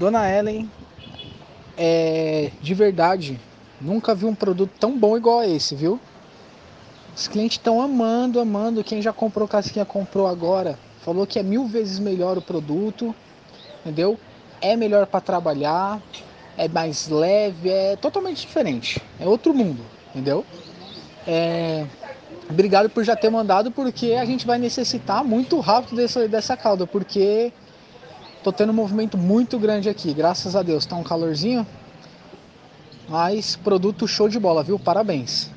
Dona Ellen, de verdade, nunca vi um produto tão bom igual a esse, viu? Os clientes estão amando, amando. Quem já comprou casquinha comprou agora. Falou que é 1000 vezes melhor o produto, entendeu? É melhor para trabalhar, é mais leve, é totalmente diferente. É outro mundo, entendeu? Obrigado por já ter mandado, porque a gente vai necessitar muito rápido dessa calda, porque tô tendo um movimento muito grande aqui, graças a Deus. Tá um calorzinho, mas produto show de bola, viu? Parabéns.